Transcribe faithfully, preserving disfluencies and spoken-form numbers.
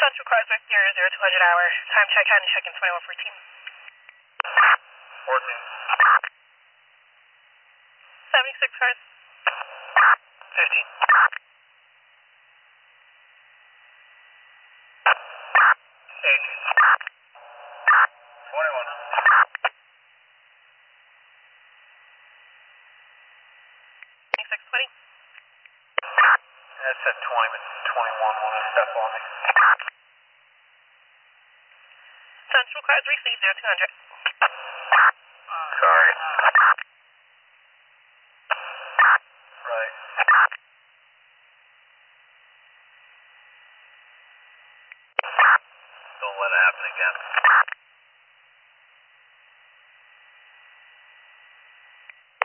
Central Cars with zero zero two hundred hour. Time check, county check in twenty-one fourteen. fourteen. seventy-six cars. fifteen. eighteen. twenty-one. twenty-six twenty. That said twenty, but twenty-one wanted to step on me. Central Cars received zero two hundred. Sorry. Right. Don't let it happen again.